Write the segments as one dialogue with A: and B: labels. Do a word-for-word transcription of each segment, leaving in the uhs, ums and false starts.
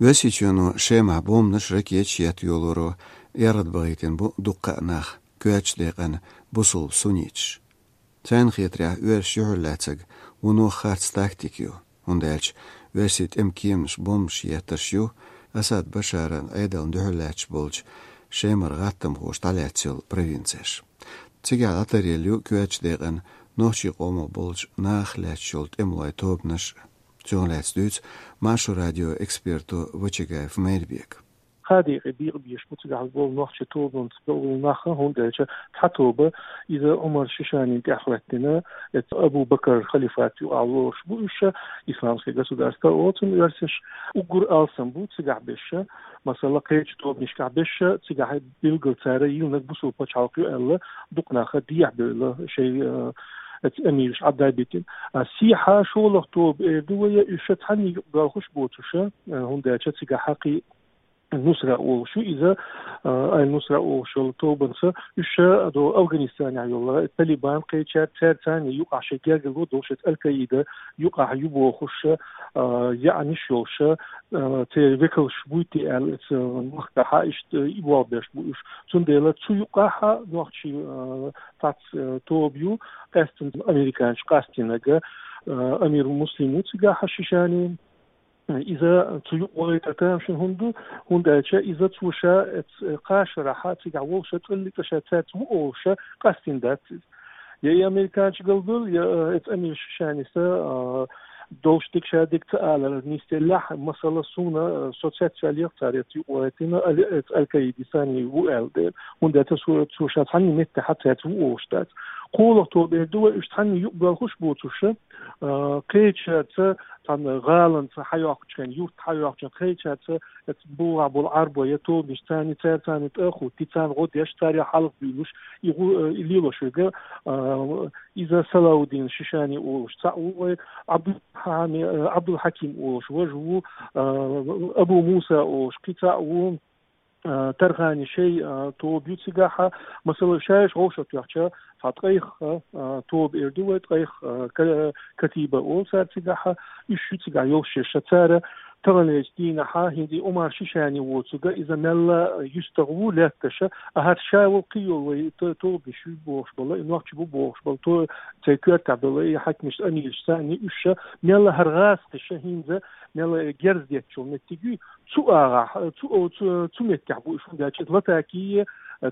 A: وسيتشونو شيما بوم نشرك يتشيت يولورو يرد بغيتين بو دقا ناخ كواتش ديقان بوصول سونيتش تان خيتريا ويرش يحلاتك ونو خارتس تاكتيكيو هندالش ويرسيت امكيمش بومش يترشيو أساد بشارة أيضا دحلاتش بولج شيمر غاتم خوش طلعتيل بريفينسيش تيجي على طريليو كواتش ديقان نوشي قومو بولج ناخ لاتشولت املاي توبنش تونلاتس دوت ماشو راديو اكسبيرتو وچيغاي فميربيك
B: هذه غبير بيش متجع البول نوخش توبن تقول ناخه هون دلش تحتوبة إذا عمر شيشاني تأخرتنا أبو بكر خليفات يعلوش بوش إسلام سيجاسو دارستا أوتن يرسش أقر آلسن بو تجع بيش مثلا قيش توب نشكع بيش تجع بيلقل تاري يونك بسو بچاوكي ألا دقناخه ديع بيلا شيء أميرش عبدا بيتين سيحة شو لطوب دوية يشت حني يقبل خوش بوتوشة هون دلش تجع حقي النصرة وشو إذا آه النصرة وشو توبنسا إيش دو أفغانستان يعني والله الطالبان قيتشات تار ثاني يقع شجاع الجو دوشة القاعدة يقع يبوا خش آه يعني شوش آه تذكر شبوتي ال مختها إيش يبوا بيش بوش تندلا شو يقعها نوعشي آه تات توبيو قاستن أمريكانش قاستناجا آه أمير المسلمين تجاه حشيشاني إذا تيو وغيتها شن هندو هنداتشا إذا توشا قاشرة حاتي عوشة تقولي تشاتات ووشة قاستين داتز يا أمريكانش قلبل يا أمير شانيسا دوش ديك شادك تآل نيستلاح مسألة سونا سوتشات شاليق تاريتي وغيتنا الكايدي ثاني وقال دير هنداتا توشا تحني متى حتى ووشتات قولة توبير دول اشتحني يقبل خوش بوتوشة قيتشات تان غالن حياقش كان يوت حياقش قيتشات تبوع بالعربة يتوب نشتاني تار تاني تأخو تيتان غود يشتري حلق بيلوش يليلو شوغا إذا سلاودين شيشاني أوش تاو عبد عبد الحكيم أوش وجهو أبو موسى أوش قطع ترغاني شيء توب يتسجاحة مثلا شايش غوشة يحشى فتقيخ توب إردوة تقيخ كتيبة أول سار تسجاحة يشو تسجع يوشي شتارة تغليج دينها هندي أمار شيشاني ووتسجا إذا ملا يستغو لاتشا أهات شاول قيول توب يشو بوش بالله إنه أخش بو بوش بالله تو تيكور تعبالله حكمش أمير ثاني إشا ملا هرغاس تشهينزا ملا جرز ديتشو نتيجي تو أغا تو تو تو متكعبو إشون داتشت لتاكي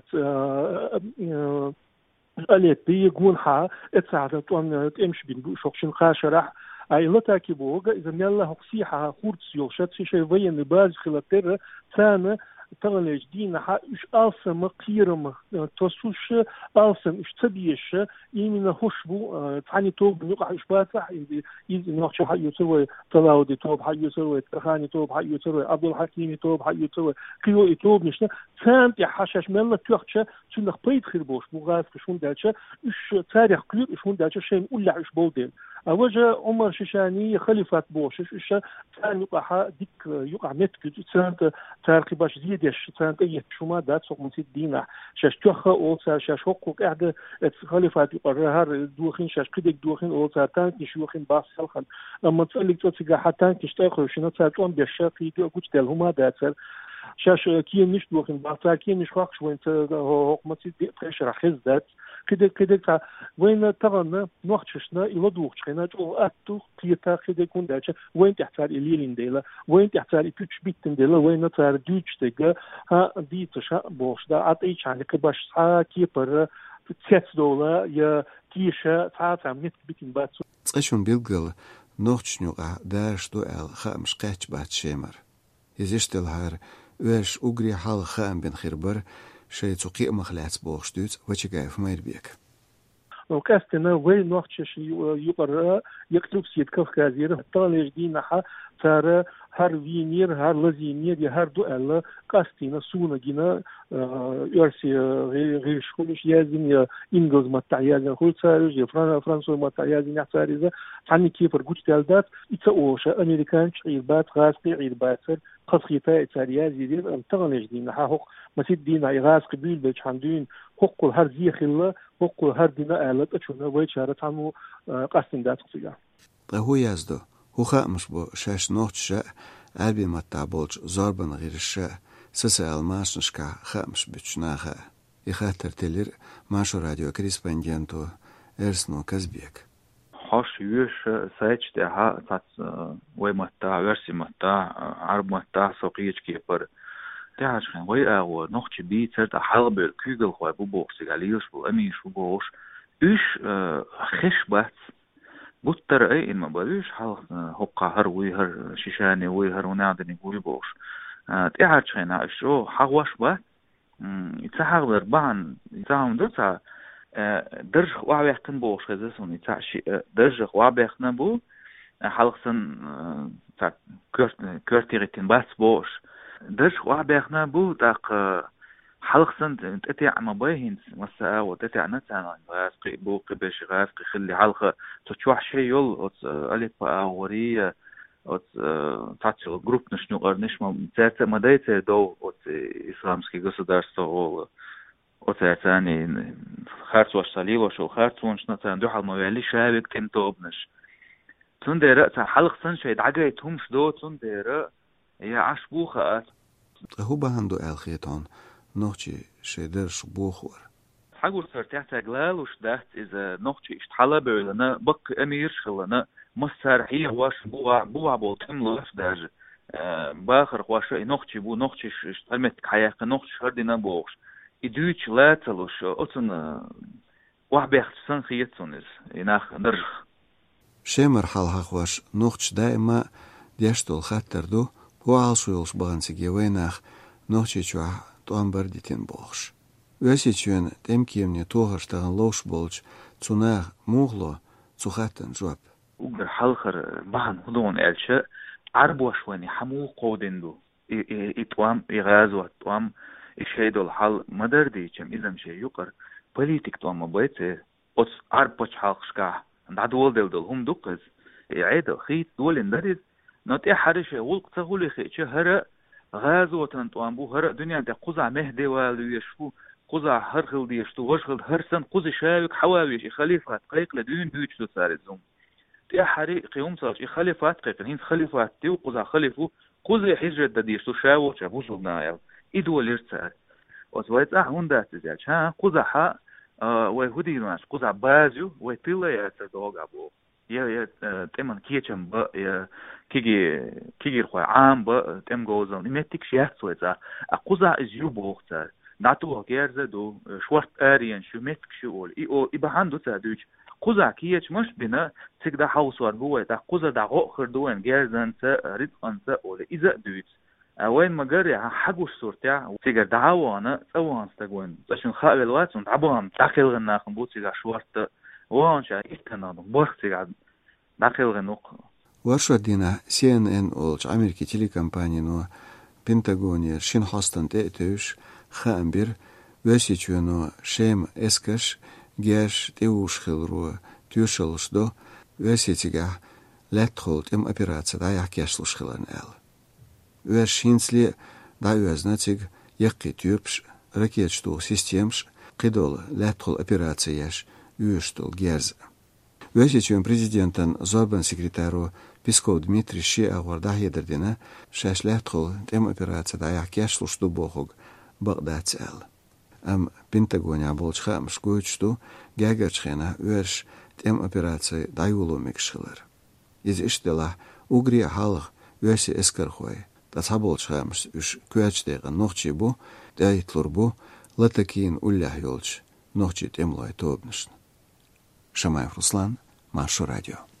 B: أليت بيجون حا اتساعد توان تمشي بين شوكشين خاشرح أي لتاكي بوجا إذا ملا هقسيحة خورتس يوشت شيء وين باز خلاتر ثاني تغلج دينا حا إيش ألسم قيرم توسوش ألسم إيش تبيش يمين هشبو تعني توب يقع إيش باتح إذا إذا نحش حق يسوي طلاودي توب حق يسوي تخاني توب حق يسوي عبد الحكيم توب حق يسوي كيو توب نشنا ثاني حشاش ملا تيخشة شنخ بيت خربوش بوغاز كشون دالشة إيش تاريخ كلير إيشون دالشة شيء ولا إيش بودين أوجه عمر شيشاني خليفة بوش إيش ثاني يقع ديك يقع متك ثاني تاريخ باش زيد يش ثاني أيه شو ما دات سوق مسيد دينا شاش تخا أول سار شاش حقوق قاعدة خليفة يقرر دوخين شاش كدك دوخين أول سار تانك شوخين باس خلخن لما تقولك تتجا حتى تشتغل شنو تساعدون بالشاقي قلت له هما دات شاش كي مش دوخين باس كي مش خاقش وين هو مسيد قشر خز دات كده كده وين طبعا نوختشنا إلى دوختشنا جو أتو كيتا كده كون داتش وين تحتار إليلين ديلا وين تحتار إتوش بيتن ديلا وين تحتار دوتش تيجا ها دي تشا بوش دا أتيش عندك باش سا كيبر تسيت دولا يا كيشة تعرف عم نت بيتن باتسو
A: تشون بيلقل نوختشنوقع دارش دو ال خامش قاتش بات شيمر يزيشتل هار ويش أجري حال خام بن خربر شيء تقيء مخلات بوشتوت وشجاف ما يربيك.
B: وكاستنا وين نوختش يقرأ يكتب سيد كف كازير طالع جدينا ح ترى هر وينير هر لزينير هر دو ألا كاستنا سونا جينا يرسي غير شخولش يازين يا إنجلز ما تعيازين خول سارج يا فران فرنسا ما تعيازين يحتاريزا عني كيف رجوت تالدات يتأوشة أمريكان شعير بات غاسقي عير باتر قصيتا تعيازي دير طالع جدينا ح هو مسيد دينا يغاز قبيل بيج حندين حقل هر زيخ الله حقل هر دينا آلت أشونا ويشارت عنه قاستن دات قصيا.
A: هو يازدو هو خامش بو شاش نوت شاء أبي متى بولج زربن غير الشاء سسأل ماشنشكا خامش بتشناها يخاطر تلير ماشو راديو كريسباندينتو إرسنو كزبيك
C: حاش يوش سايتش تها تات ويمتا ورسي متا عرب متا سوقيج كيبر تعرف خن وي او نوخش بيتر تا حلب كوغل خو بو بوكس غاليوش بو اميش بو بوش ايش خشبات بوتر اي ان ما بلوش حال هوقا هر وي هر شيشاني وي هر ونادني بو بوش تعرف خن شو حواش با يتحق دربان يتعم دوتا درج وعبيخ كن بوش خزسون يتعشي درج وعبيخ نبو حلقسن تا كورتيريتين باس بوش درج وعبيخ نبو داق حلقسن تتيع ما بايهن مساء وتتيع نتانا غاسقي بوقي باش غاسقي خلي حلقة تتشوح شي يول أليبا أوري تاتشل جروب نشنو قرنش ما تاتا ما دايتا دو إسلامسكي государство وتاتاني خارج وشالي وشو خارج ونشنتان دو حال ما يلي شابك تنتوبنش تندير تا حلق سن شي دعجيتهمش دو تندير يا عشبوخه
A: هو بهندو الخيطان نوچي شيدر شبوخور
C: حقول ترتاح جلال وش دهت اذا نوچي اشتحلب لنا بق امير شلنا مسار هي واش بوا بوا بول تملف داج باخر واش نوچي بو نوچي اشتلمت حياق نوچي هردنا بوش يدوش لا تلوش أتون وحبيخ سنخيتونز يناخ نرج
A: شي مرحلة هخواش نوختش دائما ديشتول خاطر دو هو عالشويلش بغنسيجي ويناخ نوختشي چوح توان برديتين بوخش ويسي چوين تمكيمني توغرش تغن لوش بولج توناخ موغلو تخاتن جواب
C: وقر حلخر بحن هدون الشا عربوش واني حمو قودن دو اتوام اغازو اتوام الشيء الحال مدردي كم إذا مشي يقر بوليتيك توما بيته أص عربش حالشكا نعدول دل دل هم دقز يعيد خيط دول ندرد نتي حرش ولق تقولي خيط هرا غازو تنتوام بو هرا دنيا ده قزع مهدي واليشفو قزع هرخل ديشتو وشغل هرسن قز شاوك حواويش خليفة قيق لدون بيوش تو صار الزوم تي حري قيوم صار خليفات قيق هين خليفات تي وقزع خليفو قزع حجر ديشتو شاو شابوسو نايل إدول يرتاح وزويت أهون دات زياد ها قزحة ويهودي ناس قزح بازيو ويتلا يتدوغ أبو يا يا تمن كيتشم ب يا كيجي كيجي رخوا عام ب تم جوزون نمتك شيء سويتا قزح إزيو بوختار ناتو هكيرزة دو شورت أريان شو متك شؤول إيو إبهاندو تادوش قزح كيتش مش بنا تقدر حوصور جوا تا قزح دعو خردوان جيرزان تا ريد أنت ولا إذا دوت وين مجري حقوش صورتها وتيجر دعوانا سوان استجوان عشان خاطر الوقت ونتعبهم داخل غنا خنبوتي عشوارت وان شاء إتنا بورتي عد داخل غنوق
A: ورشة دينا سي إن إن أولش أمريكي تيلي كامباني نو بنتاغونير شين حاستن تأتوش خامبير ويسيتشونو شيم إسكش جاش تيوش خلرو تيوشلش دو ويسيتيجا لا تخلط إم أبيراتس دا يحكيشلش خلرن أل ويرشينسلي دا يوزناتيج يقي تيوبش ركيتشتو سيستيمش قيدول لا تخل أبيراتسياش يوشتول جيرز ويسيتشون بريزيدنتن زوربن سكرتارو بيسكو دميتري شي أغور دا يدردنا شاش لا تخل تم أبيراتس دا يحكيشلش دو بوخوغ بغداد سأل أم بنتاغونيا بولش خامش قويتشتو جاجرشخينا ويرش تم أبيراتسي دا يولو ميكشخلر إذ إشتلا أغري حالغ ويسي إسكرخوي Das Habolschreims üs kwetsdegen nochtje bo, dei tlurbo, latakin ullah yolch, nochtje temloy tobnishn. Шамаев Руслан, Машу радио.